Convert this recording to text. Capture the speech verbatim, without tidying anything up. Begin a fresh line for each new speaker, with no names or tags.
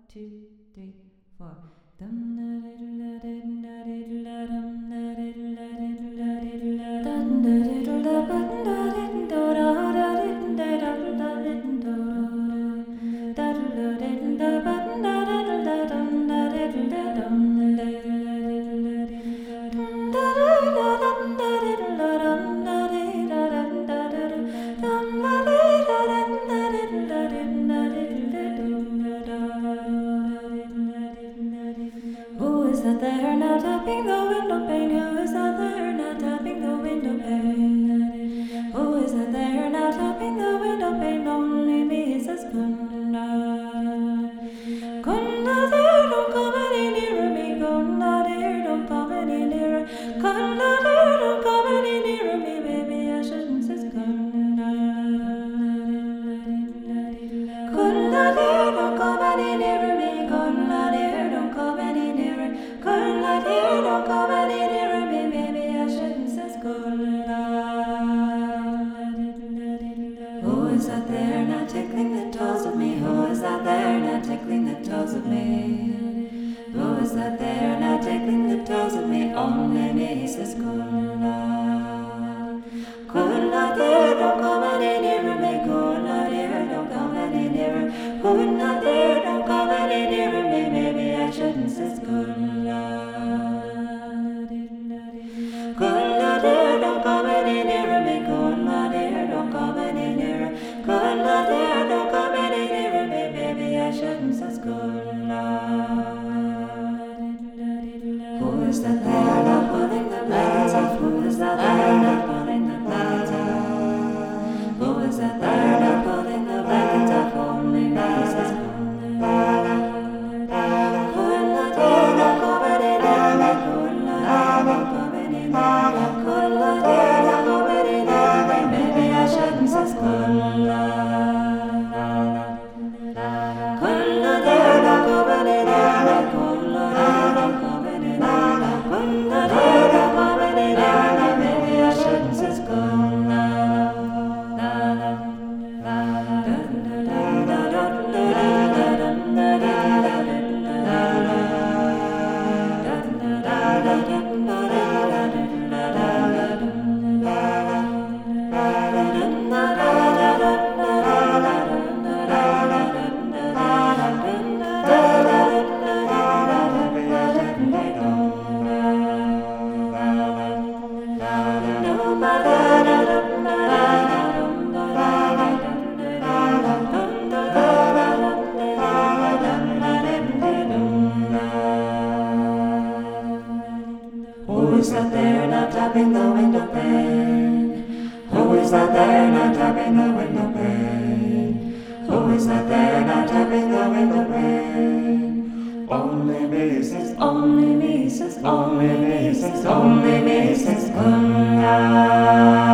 two, three, four. Who is that there now tapping the window pane? Who is that there now tapping the window pane? Who is that there now tapping the window pane? Only me, says Kunna. Kunna, dear, don't come any nearer me. Kunna, dear, don't come any nearer. Kunna, dear, don't come any nearer me. Baby, I shouldn't, says Kunna. Kunna, dear, don't come any nearer me. Kunna, dear, don't come any nearer. Kunna, dear, don't come any nearer me. Baby, I shouldn't, says Kunna. Who is that there now tickling the toes of me? Who is that there now tickling the toes of me? Who is that there now tickling the toes of me? Only me, says Kunna. Kunna, dear, don't come any nearer me. Kunna, dear, don't come any nearer. Kunna, dear, don't come any nearer me. Maybe I shouldn't, says Kunna. Kunna, dear, don't come any nearer me. Kunna, dear, don't come any nearer. Kunna, dear, don't come any nearer me. Maybe I shouldn't, says Kunna. Who is that there now pulling the blankets off? Who is that there now pulling the blankets off? Who is that there now pulling the blankets off? Only me, says Kunna. Kunna, dear, don't come any nearer me. Kunna, dear, don't come any nearer. Kunna, dear, don't come any nearer me. Maybe I shouldn't, says Kunna. Kunna, dear, don't come any nearer me. Kunna, dear, don't come any nearer. Kunna, dear, don't come any nearer me. Maybe I shouldn't, says Kunna. Who is that there now tapping the window pane? Who is that there now tapping the window pane? Who is that there now tapping the window pane? Only me, says, only me, says, only me, says, only me, says, Kunna.